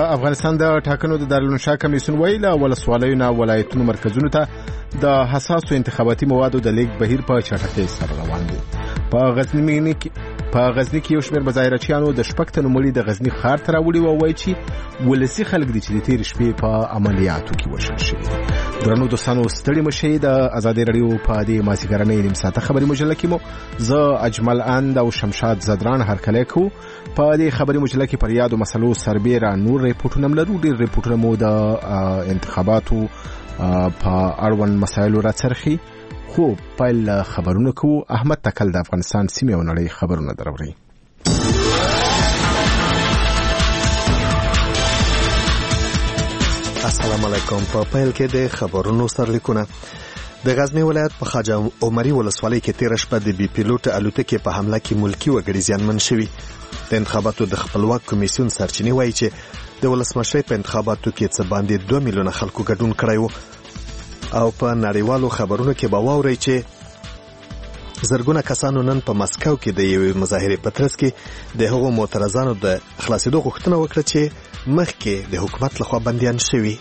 افغانستان د ټاکنو د دارالانشا کمیسیون ویل ولسوالیو نه ولایتونو مرکزونو ته د حساسو انتخاباتي موادو د لیک بهیر په چټکۍ سره روان دي. په غزنی کې یو شمېر مظاهرچیانو د شپږ تنو مړي د غزنی ښار ته راوړي او وایي چې ولسي خلک دي چې د تېرې شپې په عملیاتو کې وژل شوي. درنو دوستانو ستړي مشئ. د ازادي راډیو په دې مازیګرنۍ نیم ساعته خبري مجله کې مو زه اجمل اند او شمشاد زدران هرکلی کوو. په دې خبري مجله کې پر یادو مسلو سربېره نور ریپورټونه هم لرو. ډېر ریپورټونه مو د انتخاباتو په اړوند مسایلو راڅرخي. خو پیل خبرونه کوو. احمد تکل د افغانستان سیمې او نړۍ خبرونه دروړي. السلام علیکم. په پیل کې د خبرونو سرلیکونه. د غزنی ولایت په خواجه عمري ولسوالۍ کې تیر شپه د بي پیلوټ الوتکې په حمله کې ملکی وګړي زیانمن شوي. د انتخاباتو د خپلواک کمیسیون سرچینې وایي چې د ولسمشرۍ په انتخاباتو کې څه باندې 2 میلیونه خلکو ګډون کړی و. او په نړیوالو خبرونو کې به واورئ چې زرګونه کسانو نن په مسکو کې د یوې مظاهرې په ترڅ کې د هغو معترضانو د خلاصېدو غوښتنه وکړه چې مخکې د حکومت لخوا بندیان شوي.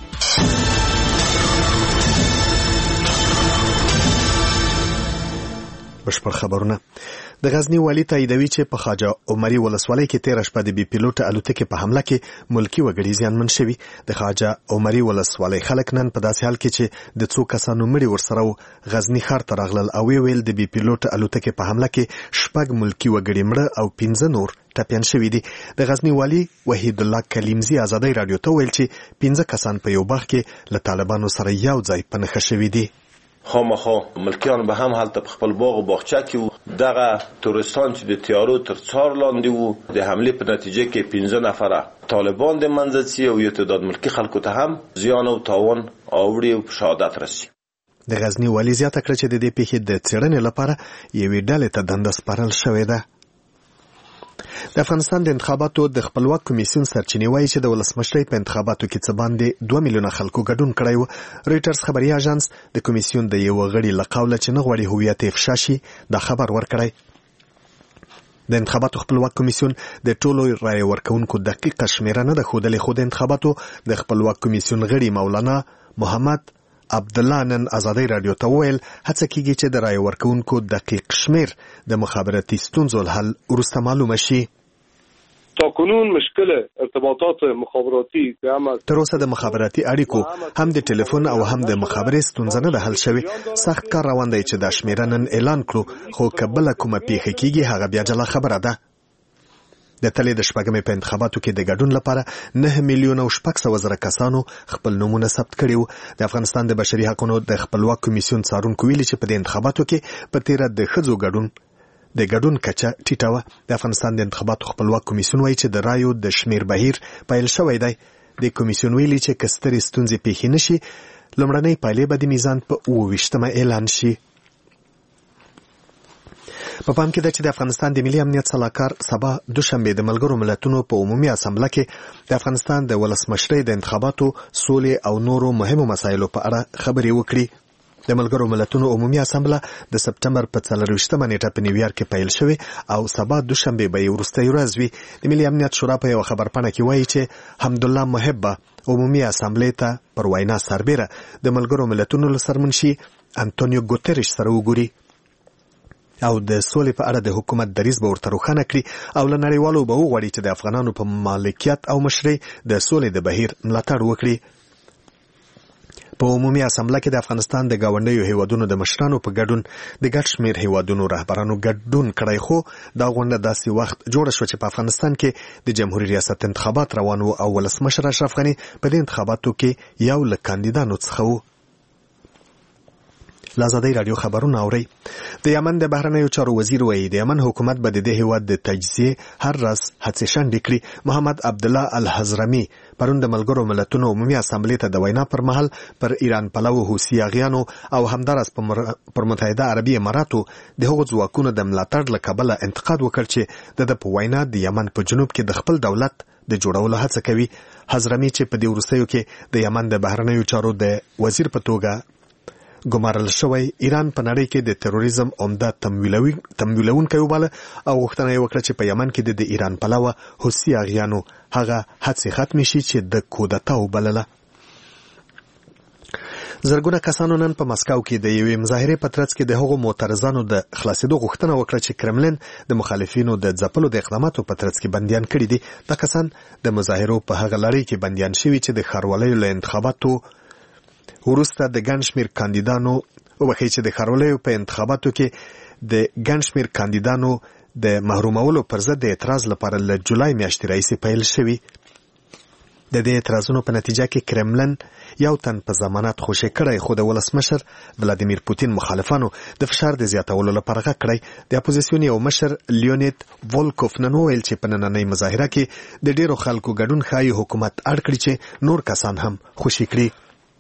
بشپړ خبرونه. د غزنی والی تاییدوي چې په خواجه عمري ولسوالۍ کې تیر شپه د بي پیلوټ الوتکې په حمله کې ملکی وګړي زیانمن شوي. د خواجه عمري ولسوالۍ خلک نن په داسې حال کې چې د څو کسانو مړي ورسره غزنی ښار ته راغلل او ویل د بي پیلوټ الوتکې په حمله کې 6 ملکی وګړي مړه او 15 نور ټپیان شوي دي. د غزنی والی وحید الله کلیمزی ازادي رادیو ته ویل چې 15 کسان په یو باغ کې له طالبانو سره یو ځای په نښه شوي دي. خامخا ملکیان به هم هلته په خپل باغ او باغچه کې وو. دغه تورستان چې د تیارو تر څار لاندې وو د حمله په نتیجه کې 15 نفره طالبان د منځ او یو تعداد ملکی خلکو ته هم زیان او تاوان اوړي او شهادت رسي. د غزنی والی زیاته کړه چې د دې پیښې د څېړنې لپاره یوې ډلې ته دنده سپارل شوې ده. د افغانستان د انتخاباتو د خپلواک کمیسیون سرچینې وایي چې د ولسمشرۍ په انتخاباتو کې څه باندې 2 میلیونه خلکو ګډون کړی و. رویټرز خبري اژانس د کمیسیون د یو غړي له قوله چې نه غواړي هویت افشا شي دا خبر ورکړی. د انتخاباتو خپلواک کمیسیون د ټولو رایې ورکوونکو دقیقه شمیره نه ده ښودلې، خو د انتخاباتو د خپلواک کمیسیون غړي مولانا محمد عبدالله نن ازادي رادیو ته ویل هڅه کیږي چې د رایې ورکوونکو دقیق شمیر د مخابراتي ستونزو حل وروسته معلومه شي. تاکنون مشکل ارتباطات مخابراتی تر اوسه د مخابراتي اړیکو هم د ټلیفون او هم د مخابرې ستونزه نه ده حل شوې. سخت کار روان دی چې دا شمیره نن اعلان کړو، خو که بله کومه پیښه کیږي هغه بیا جلا خبره ده. د تلې د شپږمې په انتخاباتو کې د ګډون لپاره 9 میلیونه او 600 زره کسانو خپل نومونه ثبت کړي وو. د افغانستان د بشري حقوقو د خپلواک کمیسیون څارونکو ویلي چې په دې انتخاباتو کې په تیره د ښځو ګډون کچه ټیټه وه. د افغانستان د انتخاباتو خپلواک کمیسیون وایي چې د رایو د شمیر بهیر پیل شوی دی. د کمیسیون ویلي چې که سترې ستونزې پیښې نشي لومړنۍ پایلې به د میزان په 28مه اعلان شي. په پام کې ده چې د افغانستان د ملي امنیت صلاحکار سبا دوشنبه د ملګرو ملتونو په عمومي اسامبله کې د افغانستان د ولسمشرۍ د انتخاباتو، سولې او نورو مهمو مسایلو په اړه خبرې وکړي. د ملګرو ملتونو عمومي اسامبله د سپتمبر په 24مه نیټه په نیویارک کې پیل شوې او سبا دوشنبه به وروستۍ ورځ وي. د ملي امنیت شورا په یو خبرپاڼه کې وایي چې حمدالله محب عمومي اسامبلې ته پر وینا سربېره د ملګرو ملتونو له سرمنشي انټونیو ګوتریش سره وګوري او د سولې په اړه د حکومت دریځ به ورته روښانه کړي او له نړیوالو به وغواړي چې د افغانانو په مالکیت او مشرۍ د سولې د بهیر ملاتړ وکړي. په عمومي اسامبله کې د افغانستان د ګاونډیو هیوادونو د مشرانو په ګډون د ګډ شمېر هیوادونو رهبرانو ګډون کړی، خو دا غونډه داسې وخت جوړه شوه چې په افغانستان کې د جمهوریت ریاست انتخابات روان وو او ولسمشر اشرف غني په دې انتخاباتو کې یو له کاندیدانو څخه و. لازادی رادیو خبرونه اوري. د یمن د بهرنیو چارو وزیر وایي د یمن حکومت به د دې هیواد د تجزیه هر راز هڅې شنډې کړي. محمد عبدالله الحزرمي پرون د ملګرو ملتونو عمومي اسامبلې ته د وینا پر مهال پر ایران پلوو حوثي اغیانو او همداراز پر متحده عربي اماراتو د هغو ځواکونو د ملاتړ له کبله انتقاد وکړ چې د په وینا د یمن په جنوب کې د خپل دولت د جوړولو هڅه کوي. حزرمي چې په دې وروستیو کې د یمن د بهرنیو چارو د وزیر په توګه ګمارل شوی ایران په نړۍ کې د تروریزم عمده تمویلونکی وباله او غوښتنه یې وکړه چې په یمن کې د ایران پلوه حوثي اغیانو هغه هڅې ختمې شي چې د کودتا وبلله. زرګونه کسانو نن په مسکو کې د یوې مظاهرې په ترڅ کې د هغو معترضانو د خلاصېدو غوښتنه وکړه چې کرملین د مخالفینو د ځپلو د اقداماتو په ترڅ کې بندیان کړي دي. دا کسان د مظاهرو په هغه لړۍ کې بندیان شوي چې د ښارولیو له انتخاباتو وروسته د ګڼ شمېر انتخاباتو کې د ګڼ شمېر کاندیدانو د محرومولو پر ضد د اعتراض لپاره له جولای میاشتې راهیسې پیل شوي. د دې اعتراضونو په نتیجه کې کرملین یو تن په ضمانت خوشي کړی، خو د ولسمشر ولادیمیر پوتین مخالفانو د فشار د زیاتولو لپاره غږ کړی. د اپوزیسیون یو مشر لیونید وولکوف نن وویل چې په نننۍ مظاهره کې د ډیرو خلکو ګډون ښایي حکومت اړ کړي چې نور کسان هم خوشي کړي.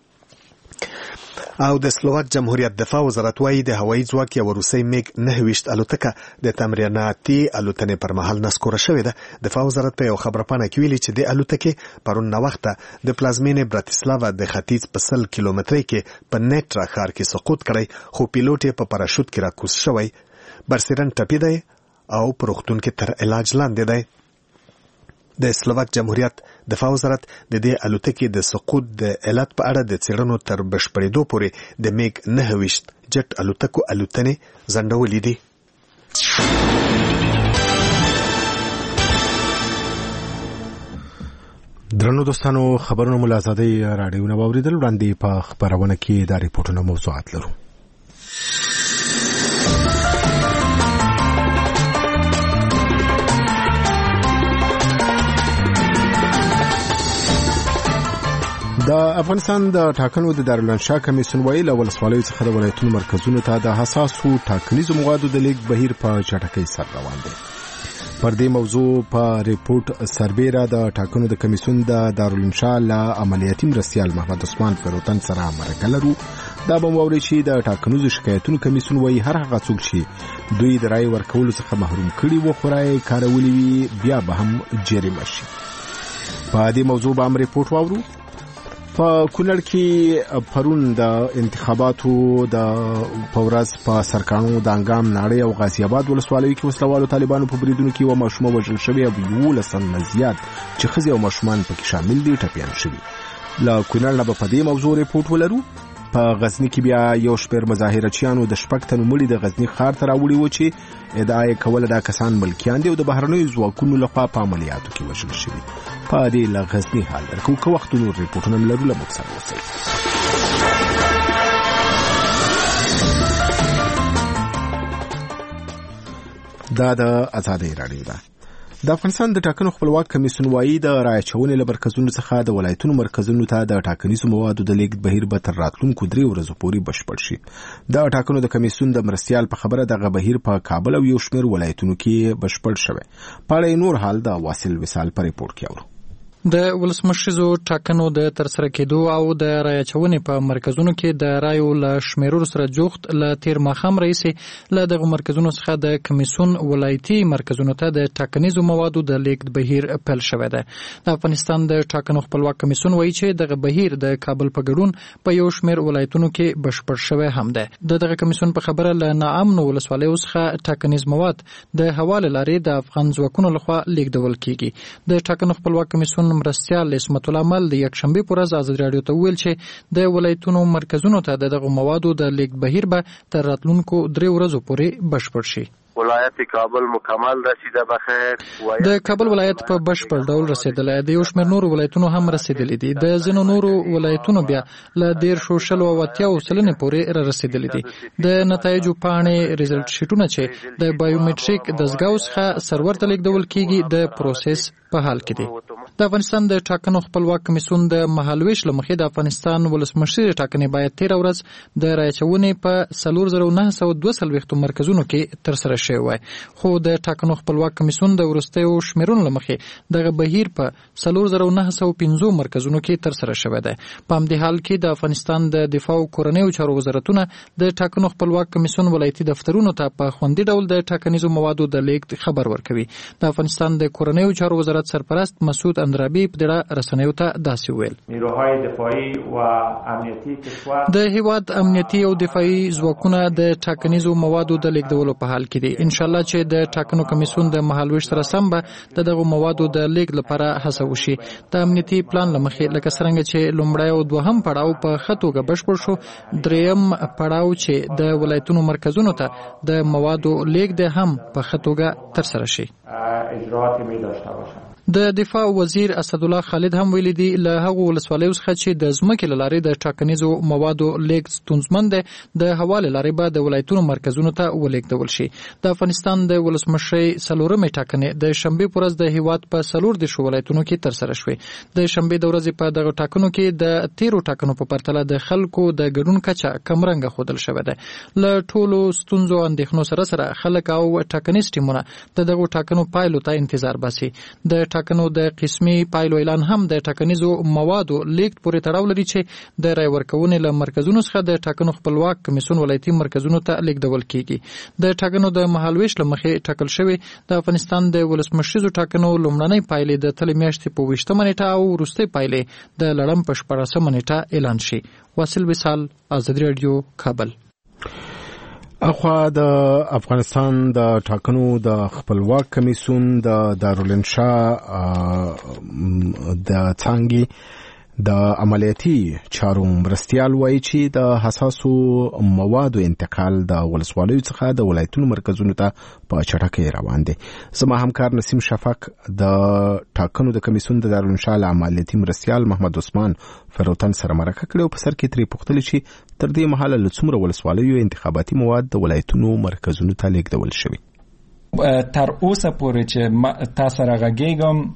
او د سلوواک جمهوریت دفاع وزارت وايي د هوایي ځواک یو روسي میګ 9 الوتکه د تمریناتي الوتنې پر مهال نسکوره شوې ده. دفاع وزارت په یو خبرپاڼه کې ویلي چې د الوتکې پرون ناوخته د پلازمینې براتیسلاوا د ختیځ په 100 کیلومترۍ کې په نیټرا ښار کې سقوط کړی، خو پیلوټ یې په پاراشوت کې راکوز شوی. برسیرن ټپي دی او په روغتون کې تر علاج لاندې دی. د سلوواک جمهوریت دفاع وزارت د دې الوتکې د سقوط د علت په اړه د څېړنو تر بشپړېدو پورې د میګ 9 جټ الوتکو الوتنې ځنډولې دي. درنو دوستانو، خبرونه مو له ازادۍ راډیو نه واورېدل. وړاندې په خپرونه کې دا ریپورټونه موضوعات لرو. د افغانستان د ټاکنو د دارالانشا کمیسیون ویل ولسوالیو څخه د ولایتونو مرکزونو ته د حساسو ټاکنیزو موادو د لیږد بهیر په چټکۍ سره روان دی. پر دې موضوع په ریپورت سربیره د ټاکنو د کمیسیون د دارالانشا له عملیاتي مرستیال محمد عثمان فروتن سره مرکه لرو. دا به واورئ چې د ټاکنیزو شکایتونو کمیسیون وایي هر هغه څوک چې دوی د رایې ورکولو څخه محروم کړي و خو رایې کارولې وي بیا به هم جریمه شي. په دې موضوع به هم ریپورت واورو. په کونړ کې پرون د انتخاباتو د پورز په سرکانو د انګام ناړۍ او غازی آباد ولسوالیو کې وسلوالو طالبانو په بریدونو کې و ماشومان وژل شوي او 11 نه زیات چې ښځې او ماشومان پکې شامل دي ټپیان شوي. له کونړ نه به په دې موضوع ریپورت ولرو. په غزنی کې بیا یو شمېر مظاهرچیانو د شپږ تنو مړي د غزنی ښار ته راوړي و چې ادعا یې کوله دا کسان ملکیان دي او د بهرنیو ځواکونو لخوا په عملیاتو کې وژل شوي. په دې له غزنی حال درکو که وخت نور ریپورټونه لرو له موږ سره اوسئ. دا د ازادۍ راډیو ده. د افغانستان د ټاکنو خپلواک کمیسیون وايي د رایې اچونې له مرکزونو څخه د ولایتونو مرکزونو ته د ټاکنیزو موادو د لیږد بهیر به تر راتلونکو 3 ورځو پورې بشپړ شي. د ټاکنو د کمیسیون د مرستیال په خبره دغه بهیر په کابل او یو شمېر ولایتونو کې بشپړ شوی. په اړه نور حال د واصل وصال په ریپورت کې اورو. د ولسمشریزو ټاکنو د ترسره کېدو او د رایې اچونې په مرکزونو کې د رایو له شمیرلو سره جوخت له تیر ماښام راهیسې له دغو مرکزونو څخه د کمیسیون ولایتي مرکزونو ته د ټاکنیزو موادو د لیږد بهیر پیل شوی دی. د افغانستان د ټاکنو خپلواک کمیسیون وایي چې دغه بهیر د کابل په ګډون په یو شمېر ولایتونو کې بشپړ شوی هم دی. دغه کمیسیون په خبره له ناامنو ولسوالیو څخه ټاکنیز مواد د هوالې لارې د افغان ځواکونو لخوا لیږدول کیږي. د ټاکنو خپلواک کمیسیون مرستیال اسمت الله مل د یکشنبه پر ورځ ازادي راډیو ته ویل چې د ولایتونو مرکزونو ته دغه موادو د لیږد بهیر به تر راتلونکو 3 ورځو پورې بشپړ شي. ولایت کابل مکمل رسیده بخیر. د کابل ولایت په بشپړ ډول رسیدلی دی. یو شمېر نور ولایتونو هم رسیدلی دي. د ځینو نورو ولایتونو بیا له 1.80 پورې را رسیدلی دي. د نتایجو پاڼې ریزلټ شیټونه چې د بایومټریک دستګاو څخه سرور ته لیږدول کیږي د پروسس په حال کې دي. د افغانستان د ټاکنو خپلواک کمیسیون د مهالویش له مخې د افغانستان ولسمشر ټاکنې باید 13 ورځ د رایې اچونې په 4922 مرکزونو کې ترسره شوی وای. خو د ټاکنو خپلواک کمیسیون د وروستیو شمیرونو له مخې دغه بهیر په 4950 مرکزونو کې ترسره شوی دی. په همدې حال کې د افغانستان د دفاع او کورنیو چارو وزارتونه د ټاکنو خپلواک کمیسیون ولایتي دفترونو ته په خوندي ډول د ټاکنیزو موادو د لیږد خبر ورکوي. د افغانستان د کورنیو چارو وزارت وزارت سرپرست مسعود اندرابی په دغه رسنیو ته داسې ویل: نیروهای دفاعي و امنیتي کشور د هیواد امنیتي او دفاعي ځواکونه د ټاکنیزو موادو د لیږدولو په حال کې دي. ان شاء الله چې د ټاکنو کمیسیون د مهالویش سره سم به دغه موادو د لیږد لپاره هڅه وشي. د امنیتي پلان لمخې لکه څنګه چې لومړی او دوهم پړاو په ښه توګه بشپړ شو، دریم پړاو چې د ولایتونو مرکزونو ته د موادو لیږد هم په ښه توګه ترسره شي. اجراءاتی می داشته باشند. د دفاع وزیر اسدالله خالد هم ویلي دي له هغو ولسوالیو څخه چې د ځمکې له لارې د ټاکنیزو موادو لیږد ستونزمن دی، د هوا له لارې به د ولایتونو مرکزونو ته ولیږدول شي. د افغانستان د ولسمشرۍ څلورمې ټاکنې د شنبې په ورځ د هیواد په 14 ولایتونو کې ترسره شوې. د شنبې د ورځې په دغه ټاکنو کې د تیرو ټاکنو په پرتله د خلکو د ګډون کچه کمرنګه ښودل شوې ده. له ټولو ستونزو اندېښنو سره خلک او ټاکنیز ټیمونه د دغو ټاکنو پایلو ته انتظار باسي. د ټاکنو د قسمي پایلو اعلان هم د ټاکنیزو موادو لیږد پورې تړاو لري چې د رای ورکونې له مرکزونو څخه د ټاکنو خپلواک کمیسیون ولایتي مرکزونو ته لیږدول کیږي. د ټاکنو د مهالویش له مخې ټاکل شوی د افغانستان د ولسمشریزو ټاکنو لومړنۍ پایلې د تلې میاشتې په 20 نیټه او وروستۍ پایلې د لړم په 14 نیټه اعلان شي. واصل وصال، آزادي رادیو، کابل. اخوا د افغانستان د ټاکنو د خپلواک کمیسیون د دارالانشا د څانګې د عملیاتي چارو مرستیال وایي چې د حساسو موادو انتقال د ولسوالیو څخه د ولایتونو مرکزونو ته په چټکۍ روان دی. زما همکار نسیم شفق د ټاکنو د کمیسیون د دارالانشا له عملیاتي مرستیال محمد عثمان فروتن سره مرکه کړې او په سر کې ترې پوښتنه چې تر دې مهاله له څومره ولسوالیو انتخاباتي مواد د ولایتونو مرکزونو ته لیږدول شوي. تر اوسه پورې چې تاسو راغږیږم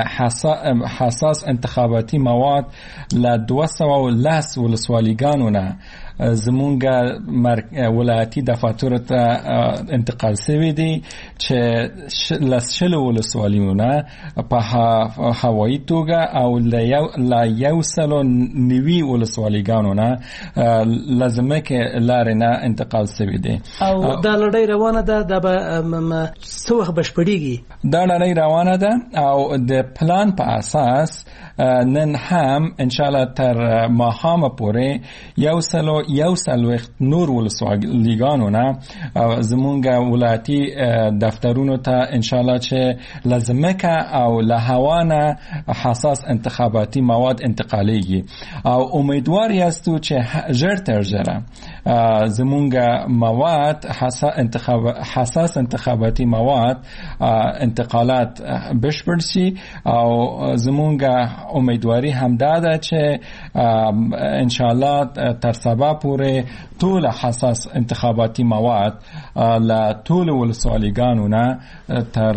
حساس انتخاباتي مواد له 210 ولسوالیګانو نه زمونږ ولایتي دفاتر ته انتقال شوی دي چې لسل ولسوالیونه په هوایي توګه او له 190 ولسوالیګانو نه لازمه کې لارې نه انتقال شوی دي. او دا لړۍ روانه ده، دا به څه وخت بشپړیږي؟ دا لړۍ روانه ده او د پلان په اساس نن هم ان شاء الله تر ماښامه پورې یو سل نور ولسوالیګانو نه زمونږ ولایتي دفترونو ته ان شاء الله چې لازمه او له هوا نه حساس انتخاباتي مواد انتقالیږي او امیدوار یاستو چې ژر تر ژره زمونږ مواد حساس انتخاباتي مواد انتقالات بشپړ شي او زمونږ امیدواری همدا ده چې ان شاء الله تر سبا پورې ټول حساس انتخاباتي مواد له ټول ولسوالیګانو نه تر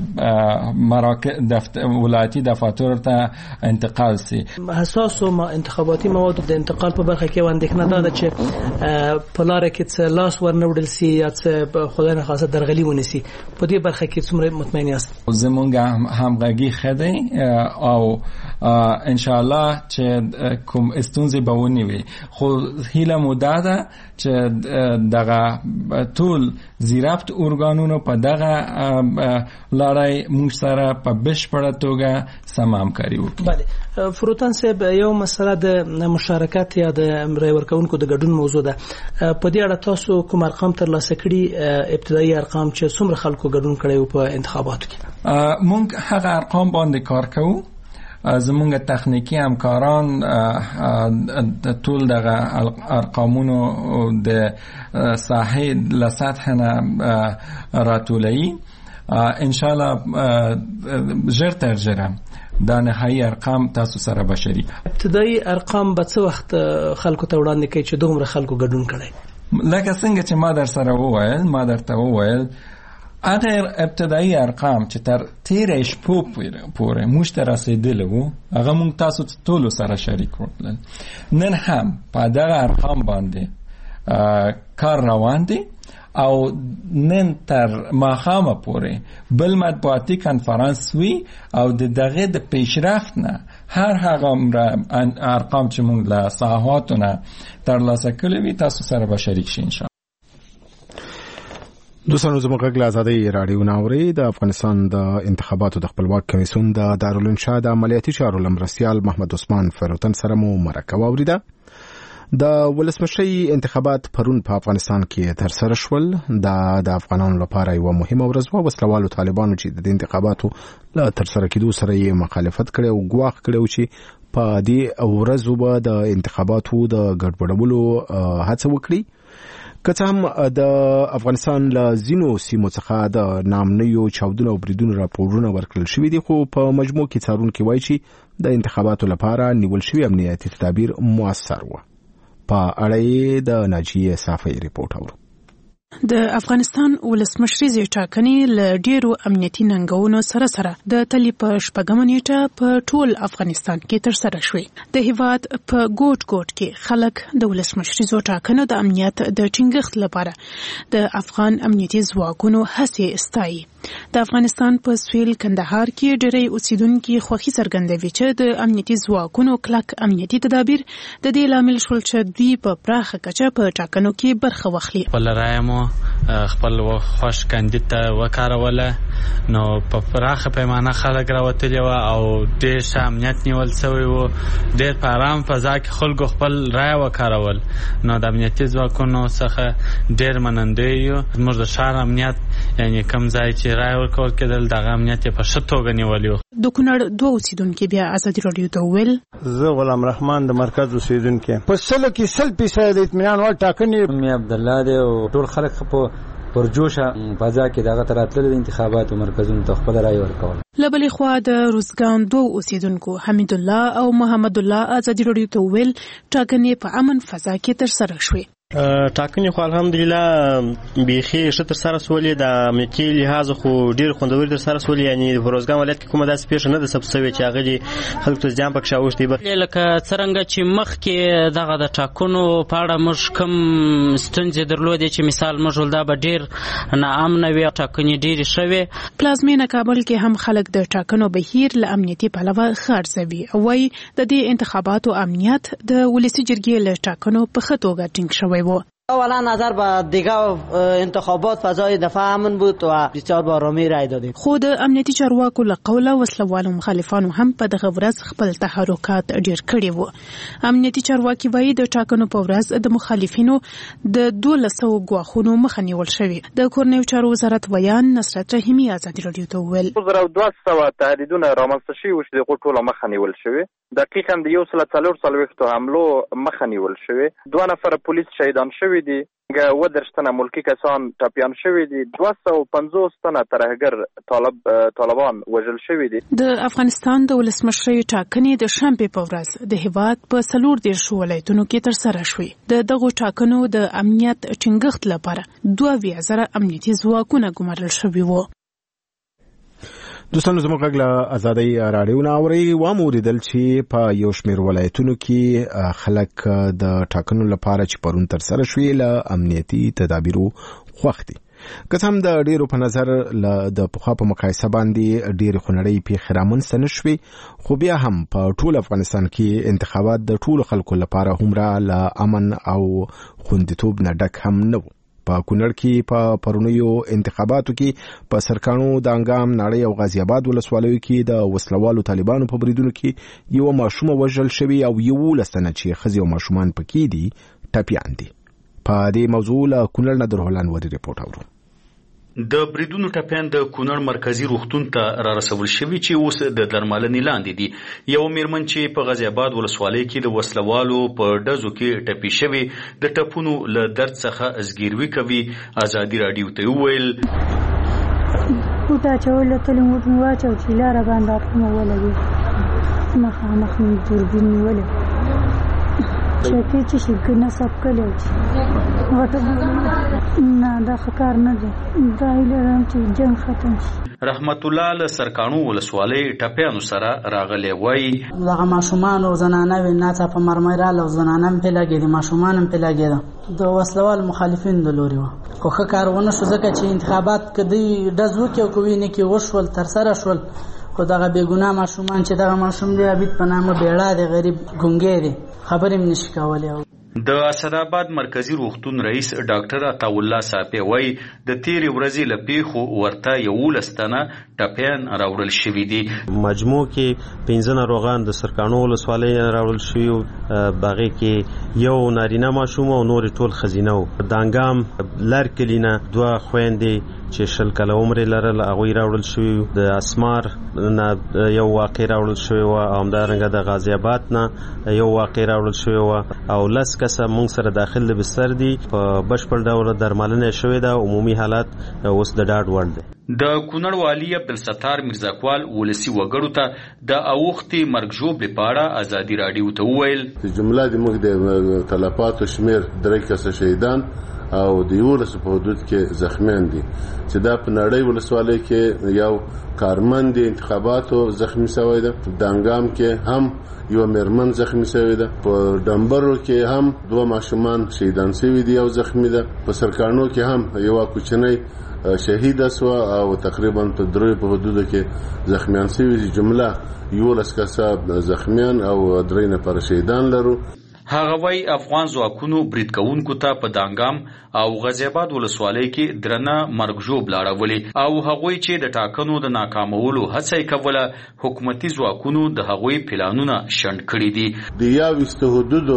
مراکز ولایتي دفاتر ته انتقال شي. حساس انتخاباتي مواد د انتقال په برخه کې اندېښنه ده چې په لار کې څه لاس ورنوړل سي یا څه خدای نه خاصه درغلي ونیسي. په دې برخه کې څومره مطمئن یاست؟ زمونږ همغږي خدای او ان شاء الله چې کوم استونزې به ونیوي، خو هیله مو ده چې دغه ټول زیرافت ارګانونو په دغه لړۍ موږ سره په بشپړه توګه سم همکاري وکړي. بله فروتن صاحب، یو مسله د مشارکت یا د رای ورکوونکو د ګډون موضوع ده. په دې اړه تاسو کوم ارقام ترلاسه کړي، ابتدایي ارقام چې څومره خلکو ګډون کړی و په انتخاباتو کې؟ موږ هغه ارقام باندې کار کوو. زمونږ تخنیکی همکاران ټول دغه ارقامونو د ساحې له سطح نه راټولوي. ان شاء الله ژر تر ژره دا نهایی ارقام تاسو سره به شریک. ابتدایي ارقام به څه وخت خلکو ته وړاندې کوي چې دومره خلکو ګډون کړي؟ لکه څنګه چې ما درته وویل اگر ابتدایي ارقام چې تر 13 شپو پورې موږ ته رسیدلی وو هغه موږ تاسو ټول سره شریک کړل. نن هم په دغه ارقام باندې کار روان دی او نن تر ماښامه پورې بل مطبوعاتي کنفرانس وی او د دغه د پیشرفت نه هر هغه ارقام چې موږ له ساحاتو نه ترلاسه کړي وي تاسو سره به شریک شي ان شاء الله. دوستانو زموږ غږ له ازادۍ راډیو نه اورئ. د افغانستان د انتخاباتو د خپلواک کمیسیون د دارالانشا د عملیاتي چارو له مرستیال محمد عثمان فروتن سره مو مرکه واوریده. د ولسمشرۍ انتخابات پرون په افغانستان کې ترسره شول. د افغانانو لپاره یو مهمه ورځ وه. وسلوالو طالبانو چې د انتخاباتو له ترسره کېدو سره یې مخالفت کړی او ګواښ کړی چې په دې ورځو به د انتخاباتو د ګډوډولو هڅه وکړي. که څه هم د افغانستان له ځینو سیمو څخه د نامنیو چاودنو او بریدونو راپورونه ورکړل شوي دي، خو په مجموع کې څارونکي وایي چې د انتخاباتو لپاره نیول شوي امنیتي تدابیر مؤثر وو. په اړه یې د ناجیه صافی ریپورت اورو. د افغانستان ولسمشریزې ټاکنې له ډیرو امنیتي ننګونو سره د تلې په 8 نیټه په ټول افغانستان کې ترسره شوې. د هیواد په ګوټ کې خلک د ولسمشریزو ټاکنو د امنیت د ټینګښت لپاره د افغان امنیتي ځواکونو هڅې ستایي. د افغانستان په سویل کندهار کې ډېری اوسیدونکو خوښي څرګندوي چې د امنیتي ځواکونو کلک امنیتي تدابیر د دې لامل شول چې دوی په پراخه کچه په ټاکنو کې برخه واخلي. ولرایم خپل خوش کاندید ته وکاروله، نو په پراخه پیمانه خلک راوتلي وو او ډېر ښه امنیت نیول شوی وو. ډېر په آرام فضا کې خلکو خپل رایه وکارول. نو د امنیتي ځواکونو څخه ډېر منندوی یو. زموږ د ښار امنیت یعنی کوم ځای چې رایه ورکول کېدل دغه امنیت په ښه توګه نیولی وو. د کونړ 2 اوسیدونکي بیا ازادي راډیو ته وویل زه غلام رحمان د مرکز اوسیدونکي په 100% د اطمینان وړ ټاکنې مې عبدالله دی او ټول خلک په پرجوشه فضا کې دغه تراتل د انتخاباتو مرکزونو ته خپل رائے ورکول. لبلې خوا د روزګان 2 اوسیدونکو حمید الله او محمد الله ازادي راډیو ته ویل ټاکنې په امن فضا کې ترسره شوې. ټاکنې خو الحمدلله بیخي ښه ترسره شولې. د امنیتي لحاظ خو ډېر خوندورې ترسره شولې. یعنی په روزګان ولایت کې کومه داسې پیښه نه ده ثبت شوې چې هغه دې خلکو ته زیان پکې اوښتی. لکه څرنګه چې مخکې دغه د ټاکنو په اړه موږ کوم ستونزې درلودې چې مثال موږ ولدا به ډېر ناامنه وي. ټاکنې ډېرې ښه وې. پلازمینه کابل کې هم خلک د ټاکنو بهیر له امنیتي پلوه خرڅوي او وايي د دې انتخاباتو امنیت د ولسي جرګې له ټاکنو په ښه توګه ټینګ شوی و. اولا نظر به دیگه انتخابات فضای دفاع امن بود و بسیار با آرامی رای دادیم. خود امنیتي چارواکو له قوله وسلوالو مخالفانو هم په دغه ورځ خپل تحرکات ډیر کړي وو. امنیتي چارواکي وایي د ټاکنو په ورځ د مخالفینو د 1200 ګواښونو مخه نیول شوې. د کورنیو چارو وزارت ویان نصرت رحیمي ازادي راډیو ته وویل 1200 تهدیدونه رامنځته شوي وو چې د ټولو مخه نیول شوې. دقیقاً د 140 حملو مخه نیول شوې. 2 نفر پولیس شهیدان شوي دي. 10 تنه ملکی کسان ټاپیان شوي دي. 250 تنه ترهګر طالبان وژل شوي دي. د افغانستان د ولسمشرۍ ټاکنې د شنبې په ورځ د هیواد په 14 ولایتونو کې ترسره شوې. د دغو ټاکنو د امنیت ټینګښت لپاره 2000 امنیتي ځواکونه ګمارل شوي وو. دوستانو زموږ غږ له ازادۍ راډیو نه اورئ. واوریدل چې په یو شمېر ولایتونو کې خلک د ټاکنو لپاره چې پرون ترسره شوې له امنیتي تدابیرو خوښ دي. که څه هم د ډیرو په نظر د پخوا په مقایسه باندې ډېرې خونړۍ پیښې رامنځته نه شوې، خو بیا هم په ټول افغانستان کې انتخابات د ټولو خلکو لپاره هومره له امن او خوندیتوب نه ډک هم نه و. په کونړ کې په پرونیو انتخاباتو کې په سرکانو د انګام ناړۍ او غازی آباد ولسوالیو کې د وسلوالو طالبانو په بریدونو کې یو ماشوم وژل شوی او 11 تنه چې ښځې او ماشومان پکې دي ټپیان دي. په دې موضوع له کونړ نه درهلان وری ریپورت اورو. د بریدونو ټپیان د کونړ مرکزی روغتون ته را رسول شوي چې اوس د درملنې لاندې دي. یو میرمن چې په غازی آباد ولسوالۍ کې د وسلوالو په ډزو کې ټپي شوي د ټپونو له درد څخه ازګیروي کوي. ازادي راډیو ته وویل کوټه چول ته موږ واچو چې لاره باندې کوم ولګي مخامخ مې دوربین ولې چې چې شي نسب کړي وټه نه دا خکار نه دي دا لرم چې جنگ ختم شي. رحمت الله له سرکانو ولسوالۍ ټپیانو سره راغلی وای دغه ماشومان او زنانه ویناڅه په مرمرال او زنانه په لګي دي ماشومان په لګي دي د وسلوال مخالفین د لوري خو کارونه شو ځکه چې انتخابات کدی د زوکه کوي نه کې وشول تر سره شول خو دغه بیګناه ماشومان چې دغه ماشوم دی عبید په نامه بیړه دی غریب ګونګې دی خبرې هم نشي کولای. د اسداباد مرکزی روغتون رئیس ډاکټر عطاالله صافی وایي د تیرې ورځې له پیښو ورته 11 تنه ټپیان راوړل شوي دي. مجموع کې 15 ناروغان د سرکانو ولسوالۍ راوړل شوي وو. باغې کې یو نارینه ماشوم او نور ټول ښځینه وو. د انګام لر کلي نه 2 خویندې چې 20 کاله عمر لرل هغوی راوړل شوي وو. د اسمار نه یو واقع راوړل شوی وه او همدارنګه د غازي آباد نه یو واقع راوړل شوی وه او 10 کسه موږ سره داخل د بستر دي. په بشپړ ډول درملنه شوې ده. عمومي حالت اوس د ډاډ وړ دی. د کونړ والي عبدالستار میرزاکوال ولسی وګړو ته د اوختي مرګ ژوبلې په اړه ازادي راډیو ته وویل جمله د موږ د تلفاتو شمیر 3 کسه شهیدان او د 11 په حدود کې زخمیان دي چې دا په نړۍ ولسوالۍ کې یو کارمند انتخاباتو زخمی شوی ده. د انګام کې هم یو مرمن زخمی شوی ده. په ډمبرو کې هم 2 ماشومان شهیدان شوي دي او زخمی ده. په سرکانو کې هم یو کوچنی شهید شو او تقریبا په 3 په حدود کې زخمیان شوي دي. جمله 11 کسه زخمیان او 3 نفر شهیدان لرو. هغه وای افغان ځواکونو برید کوونکو ته په دانګام او غازی آباد ولسوالۍ کې درنه مرګ ژوبله اړولې او هغوی چې د ټاکنو د ناکامولو هڅه یې کوله حکومتي ځواکونو د هغوی پلانونه شنډ کړي دي. د 21 حدودو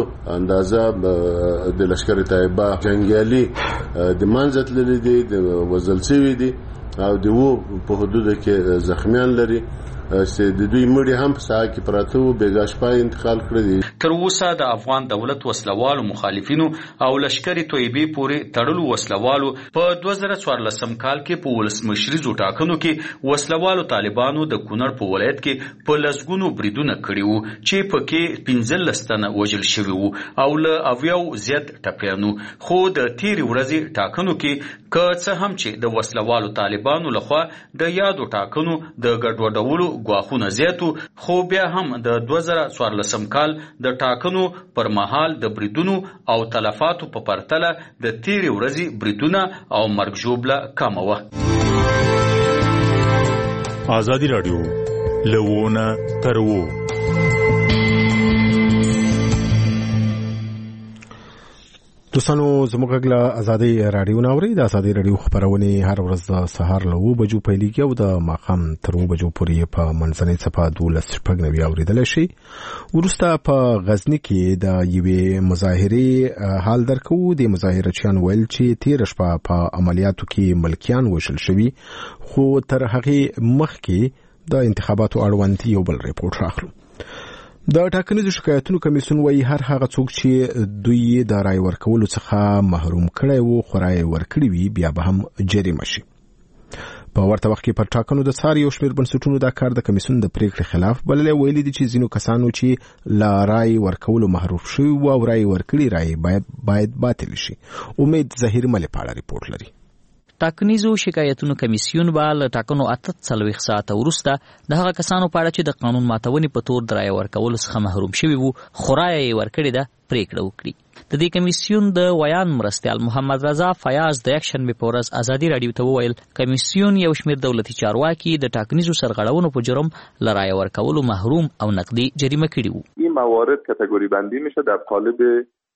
اندازه د لشکر طیبه جنګیالي د منځ تللي دي، د وژل شوي دي او د په حدودو کې زخمیان لري. د دوی مړي هم په ساحه کې پراته وو، بیګا شپه انتقال کړی دي. تر اوسه د افغان دولت وسلوالو مخالفینو او لشکري طیبې پورې تړلو وسلوالو په 2014 کال کې په ولسمشریزو ټاکنو کې وسلوالو طالبانو د کونړ په ولایت کې په لسګونو بریدونه کړي وو چې پکې 15 تنه وژل شوي وو او له 90 زیات ټپیانو. خو د تیرې ورځې ټاکنو کې که څه هم چې د وسلوالو طالبانو لخوا د یادو ټاکنو د ګډوډولو ګواښونه زیاتو، خو بیا هم د 2014 کال د ټاکنو پر مهال د بریدونو او تلفاتو په پرتله د تیرې ورځې بریدونه او مرګ ژوبله کمه وه. ازادي راډیو لوونه ترو دوستانو زموږ غږ ازادي راډیو ناوړي. د ازادي راډیو خبرونه هر ورځ د سهار له 9 بجو پیلېږي او د ماښام تر 9 بجو پورې په منځنۍ صفحه 12 اوریدل شي. وروسته په غزنی کې د یوې مظاهرې حال درکو. د مظاهرچیان ویل چې تیر شپه په عملیاتو کې ملکیان وشل شوي، خو تر هغه مخکې د انتخاباتو اړوند یو بل ریپورت راخلو. د ټاکنیزو شکایتونو کمیسیون وایي هر هغه څوک چې دوی د رای ورکولو څخه محروم کړي وو خو رای ورکړي وي بیا به هم جریمه شي. په ورته وخت کې پر ټاکنو د څار یو شمېر بنسټونو دا کار د کمیسیون د پریکړې خلاف بللی. ویلي دي چې ځینو کسانو چې له رای ورکولو محروم شوي وو او رای ورکړي رای باید باطل شي. امید ظهیر ملي په اړه ریپورت لري. ټاکنیزو شکایتونو کمیسیون به له ټاکنو 48 ساعته وروسته د هغه کسانو په اړه چې د قانون ماتونې په تور د رایې ورکولو څخه محروم شوي وو خو رایه یې ورکړې ده پریکړه وکړي. د دې کمیسیون د ویان مرستیال محمد رضا فیاض د یکشنبې په ورځ ازادي راډیو ته وویل کمیسیون یو شمېر دولتي چارواکي د ټاکنیزو سرغړونو په جرم له رایه ورکولو محروم او نقدي جریمه کړي وو. این موارد کاتگوری بندی میشه در قالب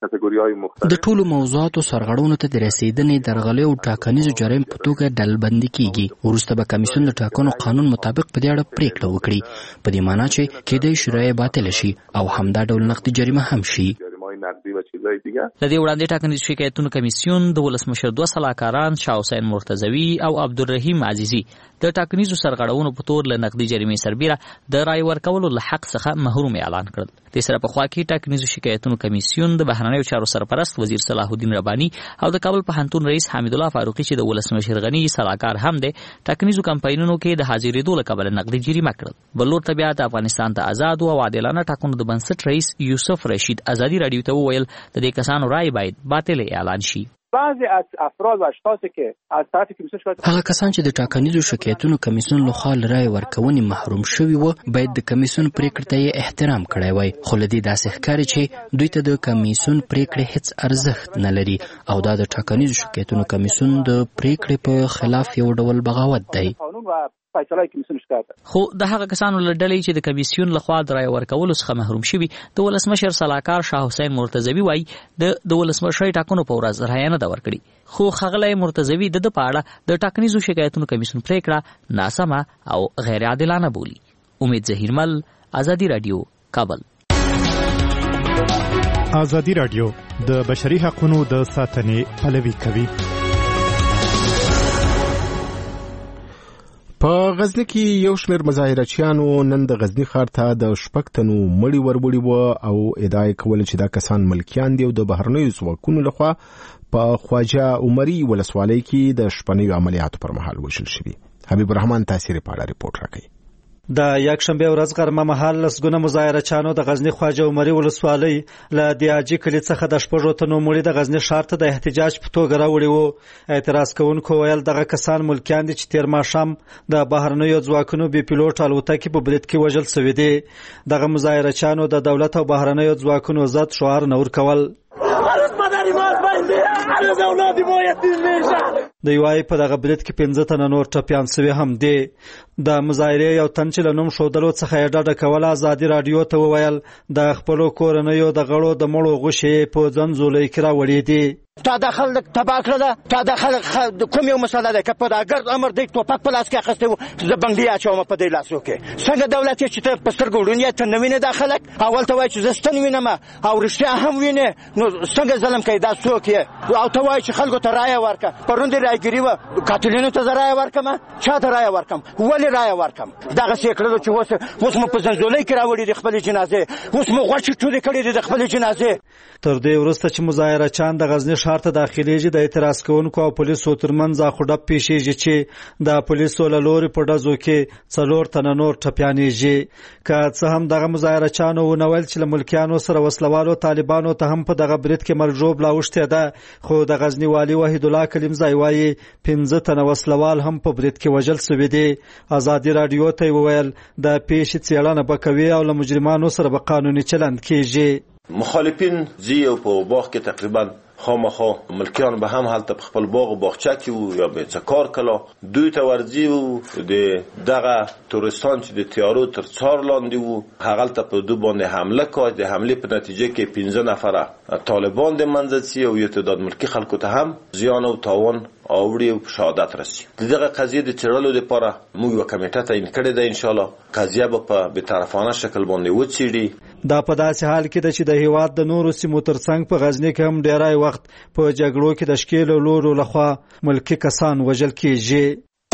د ټولو موضوعاتو سرغړونو ته د رسیدنې درغلۍ او ټاکنیزو جرایم په توګه ډلبندي کیږي. وروسته به کمیسیون د ټاکنو قانون مطابق په دې اړه پریکړه وکړي، په دې معنی چې کېدای شي رایه باطل شي او همدا ډول نقدي جریمه هم شي. نقدي و چیزای دیگه. لدې وړاندې ټاکنیز شکایتونو کمیسیون د ولسمشر 2 سلاکاران شاه حسین مرتضوی او عبدالرحیم عزیزی د ټاکنیزو سرغړونو په تور له نقدي جریمې سربیره د رای ورکولو له حق څخه محروم اعلان کړل. د سره په خوا کې ټاکنیزو شکایتونو کمیسیون د بهرنیو چارو سرپرست وزیر صلاح الدین ربانی او د کابل پوهنتون رئیس حمید الله فاروقي چې د ولسمشر غنی سلاکار هم دی ټاکنیزو کمپاینونو کې د حاضرېدو له کبله نقدي جریمه کړل. بل لور ته بیا د افغانستان ته آزاد او عادلانه ټاکنو د بنسټ رئیس یوسف رشید ازادي راډیو ته وویل د دې کسانو رای باید باطل اعلان شي. بعضی از افراد و اشخاصی که از طرف کمیسیون شکایت هغه کسان چې د ټاکنیزو شکایتونو کمیسیون لخوا له رای ورکونې محروم شوي وو باید د کمیسیون پریکړې ته یې احترام کړی وای، خو له دې داسې ښکاري چې دوی ته د کمیسیون پریکړې هیڅ ارزښت نه لري او دا د ټاکنیزو شکایتونو کمیسیون د پریکړې په خلاف یو ډول بغاوت دی. قانون و فیصله کمیسیون شکایت خو د هغه کسانو لړډلې چې د کمیسیون لخوا د رای ورکولو څخه محروم شوي د ولسمشر سلاکار شاه حسین مرتضوی وایي د ولسمشر ټاکنو په ورځ رای نه ده ورکړي خو ښاغلی مرتضوی د په اړه د ټاکنیزو شکایتونو کمیسیون پریکړه ناسمه او غیر عادلانه بولي. امید ظهیرمل، ازادي رادیو، کابل. ازادي رادیو د بشري حقوقو د ساتنې پلوي کوي. په غزنی کې یو شمېر مظاهرچیانو نن د غزنی ښار ته د 6 تنو مړي وربړي وو او ادعا کوله چې دا کسان ملکیان دي او د بهرنیو ځواکونو لخوا په خواجه عمري ولسوالۍ کې د شپنیو عملیاتو پر مهال وژل شوي. حبیب الرحمن تاثیر په اړه ریپورت راکوي. د یکشنبه ورځ غرمه مهال لسګونه مظاهرچیانو د غزنی خواجه عمري ولسوالۍ له دیاجي کلی څخه د 6 تنو مړي د غزنی ښار ته د احتجاج په توګه راوړي وو. اعتراض کوونکو ویل دغه کسان ملکیان دي چې تیر ماښام د بهرنیو ځواکونو بي پیلوټ الوتکې په برید کې وژل شوي دي. دغه مظاهرچیانو د دولت او بهرنیو ځواکونو ضد شعار نه ورکول. د یوای په دغه برید کې 15 تنه نور ټپیان شوي هم دي. د مظاهرې یو تن چې له نوم ښودلو څخه یې ډډه کوله ازادي رادیو ته وویل د خپلو کورنیو د غړو د مړو غوښې په ځنځولۍ کې راوړې دي. تا د خلک تباه کړله، تا د خلک کوم یو مسله ده که په دا ګرد امر دی ټوپک په لاس کې اخیستی و زه بنګلي اچوم په دې لاسو کې. څنګه دولت یې چې ته په سترګو وړون یې ته نه وینې دا خلک اول ته وایي چې زه ستن وینم او رښتیا هم وینې نو څنګه ظلم کوي دا څوک یې او ته وایي چې خلکو ته رایه ورکړه. پرون دې رایګیري وه قاتلینو ته زه رایه ورکړم چا ته رایه ورکړم ولې رایه ورکړم دغسې یې کړلو چې اوس مو په زنځولۍ کې راوړي دي خپلې جنازې اوس مو غوښې ټولې کړې دي د خپلې جنازې. تر دې وروسته چې مظاهرچیان د غزنی ښار ته داخليږي د اعتراض کوونکو او پولیسو ترمنځ اخوډب پیښیږي چې د پولیسو له لوري په ډزو کې 4 تنه نور ټپیانېږي. که څه هم دغه مظاهرچیانو ونویل چې له ملکیانو سره وسلوالو طالبانو ته هم په دغه برید کې مرګ ژوبله اوښتې ده خو د غزنی والي وحید الله کلیمزی وایي 15 تنه وسلوال هم په برید کې وژل شوي دي. ازادي رادیو ته وویل د پیښې څېړنه به کوي او له مجرمانو سره به قانوني چلند کیږي. مخالفین زی او په باغ کې تقریبا خامخا ملکیان به هم هلته په خپل باغ او باغچه کې وو یا به څه کار کلا دوی ته ورځي وو د دغه تورستان چې د تیارو تر څار لاندې وو هغه ته په دوی باندې حمله کوي. د حمله په نتیجه کې 15 نفره طالبان د منځ او یو تعداد ملکی خلکو ته هم زیان او تاوان اوړي او شهادت رسي. دغه قضیه د چړلو لپاره موږ یو کمیټه تعیین کړې ده. ان شاء الله قضیه به په بی‌طرفانه شکل باندې وڅېړي. دا په داسې حال کې ده چې د هیواد د نورو سیمو ترڅنګ په غزنی کې هم ډیری وخت په جګړو کې د ښکېلو لورو لخوا ملکی کسان وژل کېږي.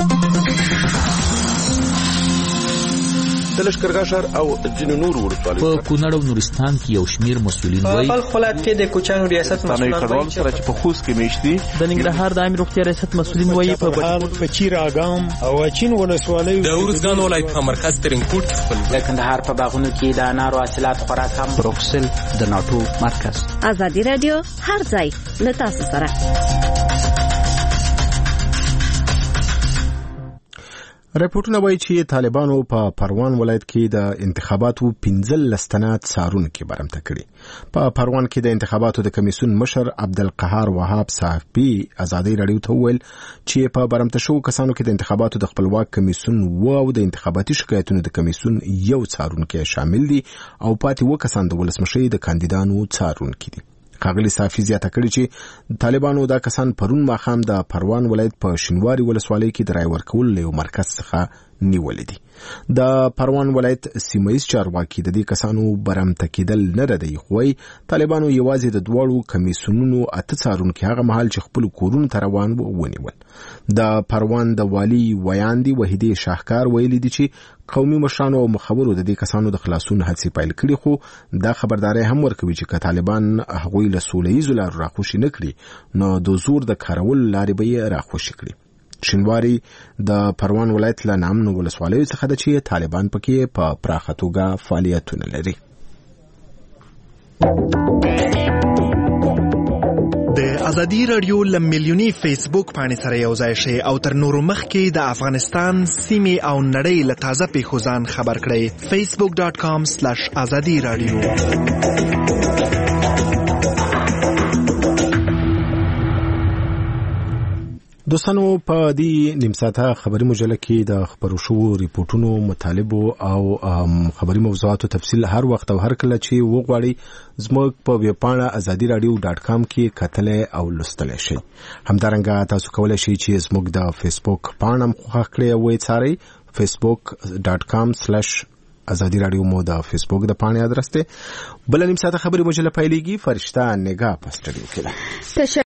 د لښکرګاه او ځینو نورو ولسوالیو په کونړ او نورستان کې یو شمیر مسؤلین وایي په ولایت کې د کوچانو ریاست مسؤلین وایي چې په خوست کې میشتي د ننګرهار د عامه روغتیا ریاست مسؤلین وایي په بهار په چیر اګام او چین ولسوالیو د ورزګان ولایت په مرکز ترینکوټ خپل د کندهار په باغونو کې د انارو حاصلات خوراک هم بروکسل د ناتو مرکز. ازادي رادیو هر ځای له تاسو سره. راپورټونه وایي چې طالبانو په پروان ولایت کې د انتخاباتو 15 تنه څارونکي برمته کړي. په پروان کې د انتخاباتو د کمیسیون مشر عبدالقهار وهاب صافي ازادي رادیو ته وویل چې په برمته شوو کسانو کې د انتخاباتو د خپلواک کمیسیون او د انتخاباتي شکایتونو د کمیسیون یو څارونکي شامل دي او پاتې 2 کسان د ولسمشر د کاندیدانو څارونکي دي. ښاغلي صافي زیاته کړې چې طالبانو دا کسان پرون ماښام د پروان ولایت په شینواري ولسوالۍ کې د رای ورکولو یو مرکز څخه نیولې دي. د پروان ولایت سیمایي چارواکي د دې کسانو برمته کېدل نه ردوي خو طالبانو یوازې د دوړو کمیسیونونو 8 څارونکي هغه مهال چې خپل کورونو ته روان وو ونیول. د پروان د والی ویاندي وحیدې شاهکار ویلي دي چې قومي مشرانو او مخبرو د دې کسانو د خلاصون هڅې پیل کړي خو دا خبرداري هم ورکوي چې طالبان هغوی له سولهییزو لارو راخوشي نه کړي نو د زور د کارولو لارې به یې راخوشي کړي. شینواري د پروان ولایت له نامنو ولسوالیو څخه ده چې طالبان پکې په پراخه توګه فعالیتونه لري. د ازادي رادیو لمیلیونی فیسبوک باندې سره یو ځای شئ او تر نورو مخکې د افغانستان سیمې او نړۍ له تازه پیښو ځان خبر کړئ. facebook.com/azadi radio. دوستانو په دې نیم ساعته خبري مجله کې د خبرو شوو ریپورتونو مطالبو او خبري موضوعاتو تفصیل هر وخت او هر کله چې وغواړي زموږ په ویب پاڼه azadiradio.com کې کتلای او لوستلای شئ. همدارنګه تاسو کولای شئ چې زموږ د فیسبوک پاڼه خوښ کړئ او یې څارئ. facebook.com/azadi radio مو د فیسبوک د پاڼې ادرس ته. بل نیم ساعته خبري مجله پیلېږي. فرشته نگاه په سټډیو کې ده.